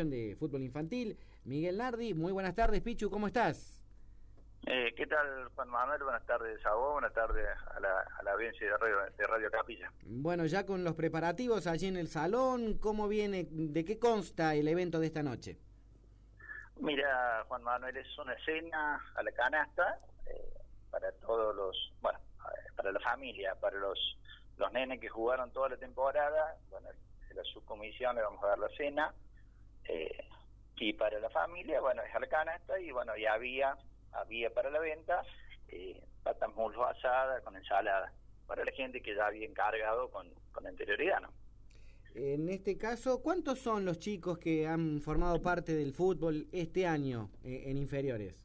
de fútbol infantil, Miguel Nardi. Muy buenas tardes, Pichu, ¿cómo estás? ¿Qué tal, Juan Manuel? Buenas tardes a vos, buenas tardes a la audiencia de Radio Capilla. Bueno, ya con los preparativos allí en el salón, ¿cómo viene, de qué consta el evento de esta noche? Mira, Juan Manuel, es una cena a la canasta para todos los, para la familia, para los nenes que jugaron toda la temporada. Bueno, en la subcomisión le vamos a dar la cena, y para la familia, bueno, es a la canasta, y bueno, ya había para la venta patas muslo asada con ensalada, para la gente que ya había encargado con anterioridad, ¿no? En este caso, ¿cuántos son los chicos que han formado parte del fútbol este año en inferiores?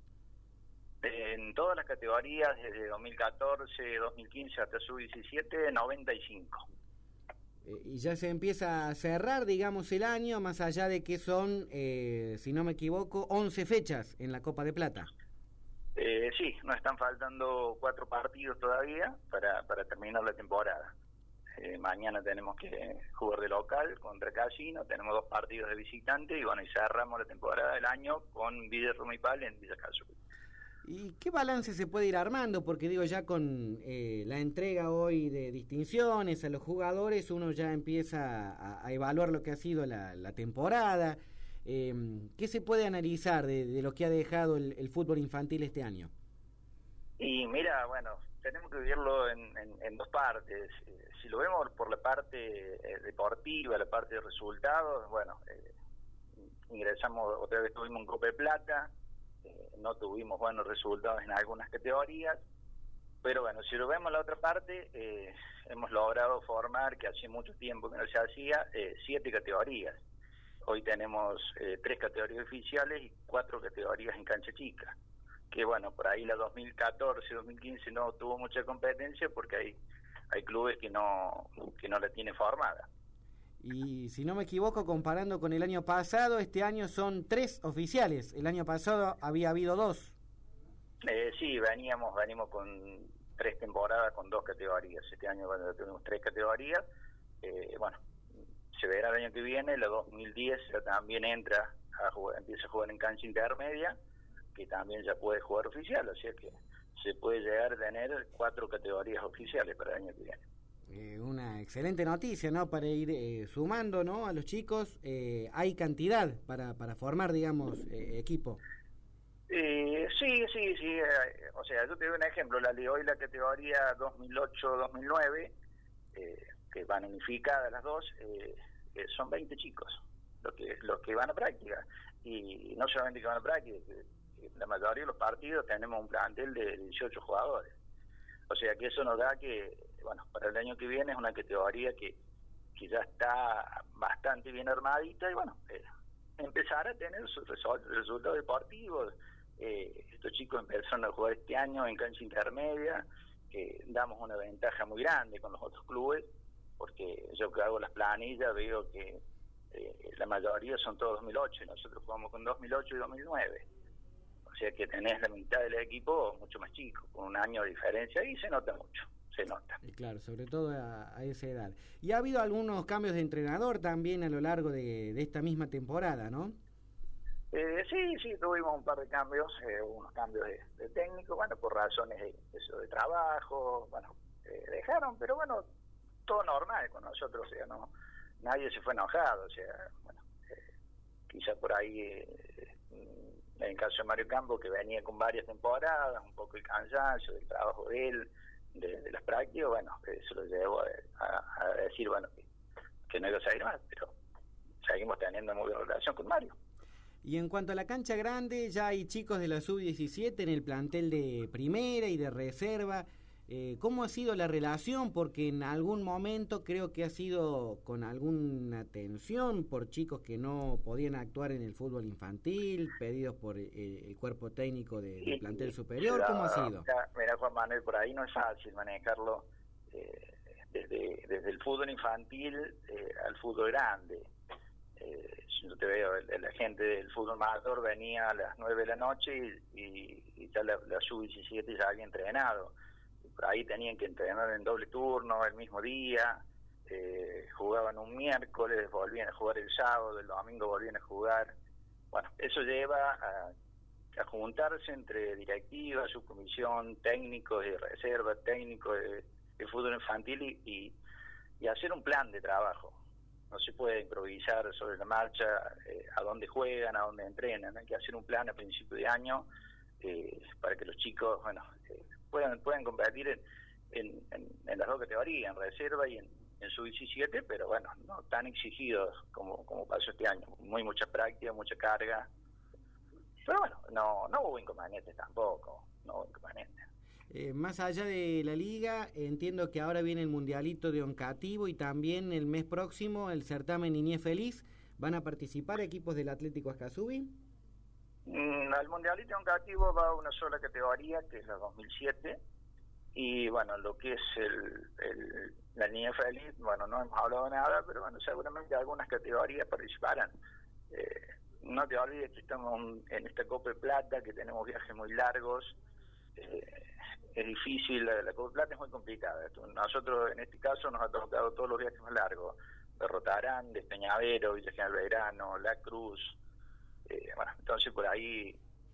En todas las categorías, desde 2014, 2015 hasta sub-17, 95. Y ya se empieza a cerrar, digamos, el año, más allá de que son, si no me equivoco, 11 fechas en la Copa de Plata. Sí, nos están faltando 4 partidos todavía para terminar la temporada. Mañana tenemos que jugar de local contra Casino, tenemos 2 partidos de visitante y bueno, y cerramos la temporada del año con Villa Rumipal en Villa Calzuquí. ¿Y qué balance se puede ir armando? Porque digo, ya con la entrega hoy de distinciones a los jugadores, uno ya empieza a evaluar lo que ha sido la temporada. ¿Qué se puede analizar de lo que ha dejado el fútbol infantil este año? Y mira, bueno, tenemos que verlo en 2 partes. Si lo vemos por la parte deportiva, la parte de resultados, bueno, ingresamos, otra vez tuvimos un Copa de Plata, no tuvimos buenos resultados en algunas categorías, pero bueno, si lo vemos la otra parte, hemos logrado formar, que hace mucho tiempo que no se hacía, 7 categorías. Hoy tenemos 3 categorías oficiales y 4 categorías en cancha chica. Que bueno, por ahí la 2014, 2015 no tuvo mucha competencia porque hay clubes que no la tienen formada. Y si no me equivoco, comparando con el año pasado, este año son 3 oficiales. El año pasado había habido 2. Sí, venimos con 3 temporadas con 2 categorías. Este año tenemos 3 categorías. Bueno, se verá el año que viene, la 2010 también empieza a jugar en cancha intermedia, que también ya puede jugar oficial, o sea que se puede llegar a tener 4 categorías oficiales para el año que viene. Una excelente noticia, ¿no? Para ir sumando, ¿no? A los chicos, hay cantidad para formar, digamos, equipo. Sí, o sea, yo te doy un ejemplo, hoy la categoría 2008-2009, que van unificadas las dos, son 20 chicos los que van a práctica, y no solamente que van a práctica, que la mayoría de los partidos tenemos un plantel de 18 jugadores, o sea que eso nos da que, bueno, para el año que viene es una categoría que ya está bastante bien armadita, y bueno, empezar a tener sus resultados deportivos. Estos chicos empezaron a jugar este año en cancha intermedia, damos una ventaja muy grande con los otros clubes, porque yo que hago las planillas veo que la mayoría son todos 2008 y nosotros jugamos con 2008 y 2009, o sea que tenés la mitad del equipo mucho más chico, con un año de diferencia, y se nota mucho, se nota. Y claro, sobre todo a esa edad. Y ha habido algunos cambios de entrenador también a lo largo de esta misma temporada, ¿no? Sí, tuvimos un par de cambios, unos cambios de técnico, bueno, por razones de trabajo, bueno, dejaron, pero bueno, todo normal con nosotros, o sea, no, nadie se fue enojado, o sea, bueno, quizá por ahí, en el caso de Mario Campo, que venía con varias temporadas, un poco el cansancio del trabajo de él, de las prácticas, bueno, eso lo llevó a decir, bueno, que no iba a salir más, pero seguimos teniendo muy buena relación con Mario. Y en cuanto a la cancha grande, ya hay chicos de la sub-17 en el plantel de primera y de reserva. ¿Cómo ha sido la relación? Porque en algún momento creo que ha sido con alguna tensión por chicos que no podían actuar en el fútbol infantil, pedidos por el cuerpo técnico del plantel superior. ¿Cómo ha sido? Mira, Juan Manuel, por ahí no es fácil manejarlo desde el fútbol infantil al fútbol grande. Yo te veo, la gente del fútbol mayor venía a las 9 de la noche y ya la sub-17 ya había entrenado. Por ahí tenían que entrenar en doble turno el mismo día, jugaban un miércoles, volvían a jugar el sábado, el domingo volvían a jugar. Bueno, eso lleva a juntarse entre directivas, subcomisión, técnicos de reserva, técnicos de fútbol infantil y hacer un plan de trabajo. No se puede improvisar sobre la marcha a dónde juegan, a dónde entrenan. Hay que hacer un plan a principio de año para que los chicos puedan competir en las dos categorías, en reserva y en sub-17, pero bueno, no tan exigidos como pasó este año. Mucha práctica, mucha carga. Pero bueno, no hubo inconvenientes tampoco, no hubo inconvenientes. Más allá de la liga, entiendo que ahora viene el mundialito de Oncativo y también el mes próximo el certamen Niñez Feliz. ¿Van a participar equipos del Atlético Ascasubi? Al mundialito de Oncativo va una sola categoría, que es la 2007, y bueno, lo que es la Niñez Feliz, bueno, no hemos hablado nada, pero bueno, seguramente algunas categorías participarán. No te olvides que estamos en esta Copa de Plata, que tenemos viajes muy largos. Es difícil, la Copa de Plata es muy complicada. Nosotros en este caso nos ha tocado todos los viajes más largos: de Rotarán, de Peñavero, Villa General Belgrano, La Cruz. Bueno, entonces por ahí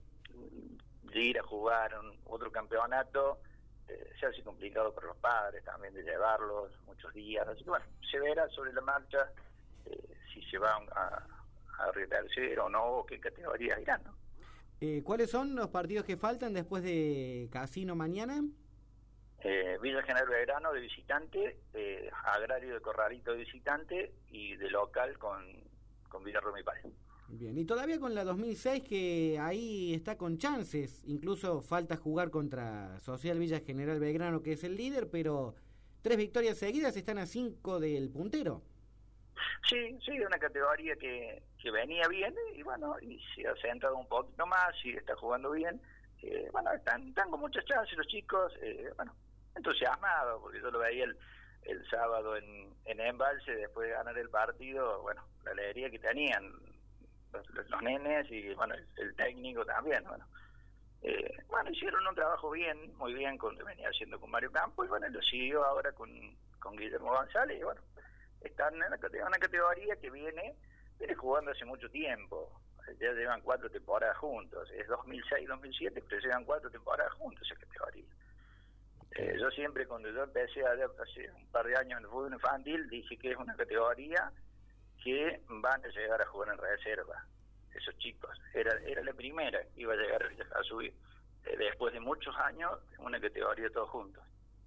de ir a jugar otro campeonato se hace complicado para los padres también de llevarlos muchos días. Así que bueno, se verá sobre la marcha si se va a retercer o no, o qué categorías irán, ¿no? ¿Cuáles son los partidos que faltan después de Casino mañana? Villa General Belgrano de visitante, Agrario de Corralito de visitante y de local con Villa Romipal. Bien, y todavía con la 2006 que ahí está con chances, incluso falta jugar contra Social Villa General Belgrano, que es el líder, pero 3 victorias seguidas, están a 5 del puntero. Sí, una categoría que venía bien y bueno, y se ha centrado un poquito más y está jugando bien. Bueno, están con muchas chances los chicos, bueno, entusiasmados, porque yo lo veía el sábado en Embalse, después de ganar el partido, bueno, la alegría que tenían los nenes y bueno, el técnico también, bueno. Bueno, hicieron un trabajo bien, muy bien, con lo que venía haciendo con Mario Campos, y bueno, lo siguió ahora con Guillermo González, y bueno, están en una categoría que viene jugando hace mucho tiempo. Ya llevan 4 temporadas juntos, es 2006-2007, pero llevan 4 temporadas juntos esa categoría. Yo siempre, cuando yo empecé hace un par de años en el fútbol infantil, dije que es una categoría que van a llegar a jugar en reserva, esos chicos. Era la primera que iba a llegar a subir, después de muchos años, en una categoría todos juntos.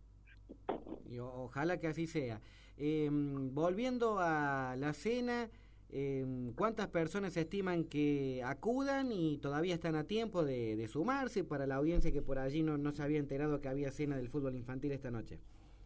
Y ojalá que así sea. Volviendo a la cena, ¿cuántas personas se estiman que acudan y todavía están a tiempo de sumarse para la audiencia que por allí no se había enterado que había cena del fútbol infantil esta noche?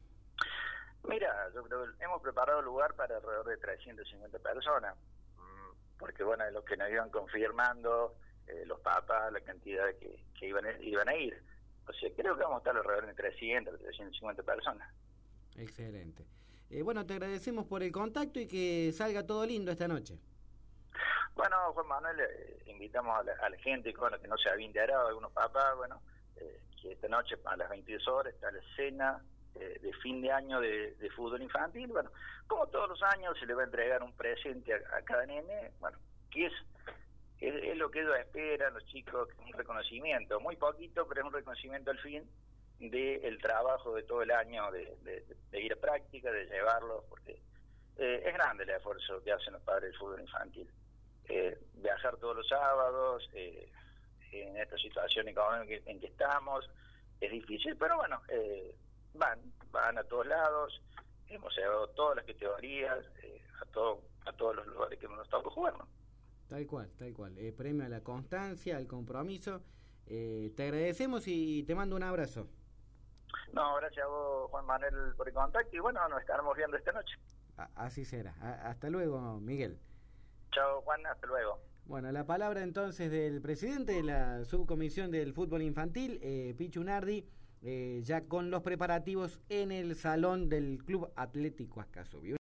Mira, yo creo que hemos preparado lugar para alrededor de 350 personas, porque bueno, es lo que nos iban confirmando los papás, la cantidad que iban a ir. O sea, creo que vamos a estar alrededor de 350 personas. Excelente. Bueno, te agradecemos por el contacto y que salga todo lindo esta noche. Bueno, Juan Manuel, invitamos a la gente que no se había enterado, algunos papás, bueno, que esta noche a las 22 horas está la cena de fin de año de fútbol infantil. Bueno, como todos los años se le va a entregar un presente a cada nene, bueno, que es lo que ellos esperan, los chicos, un reconocimiento, muy poquito, pero es un reconocimiento al fin del trabajo de todo el año, de ir a práctica, de llevarlos, porque es grande el esfuerzo que hacen los padres del fútbol infantil. Viajar todos los sábados, en esta situación económica en que estamos, es difícil, pero bueno, van a todos lados, hemos llevado todas las categorías, a todos los lugares que nos toca jugar, ¿no? Tal cual. Premio a la constancia, al compromiso. Te agradecemos y te mando un abrazo. No, gracias a vos, Juan Manuel, por el contacto, y bueno, nos estaremos viendo esta noche. Así será. Hasta luego, Miguel. Chao, Juan, hasta luego. Bueno, la palabra entonces del presidente de la subcomisión del fútbol infantil, Pichu Nardi, ya con los preparativos en el salón del Club Atlético Ascasubi.